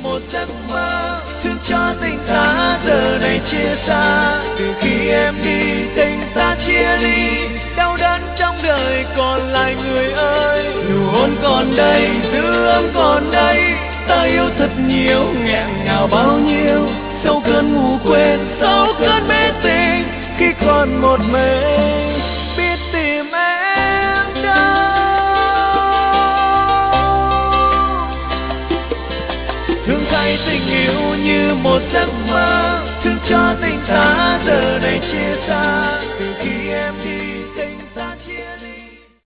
một giấc mơ, thương cho tình ta giờ này chia xa. Từ khi em đi tình ta chia ly, đau đớn trong đời còn lại người ơi. Nụ hôn còn đây, dư âm còn đây, ta yêu thật nhiều, nghẹn ngào bao nhiêu. Sau cơn ngủ quên, sau cơn mê tình, khi còn một mình biết tìm em đâu. Thương thay tình yêu như một giấc mơ, thương cho tình ta giờ này chia xa. Từ khi em đi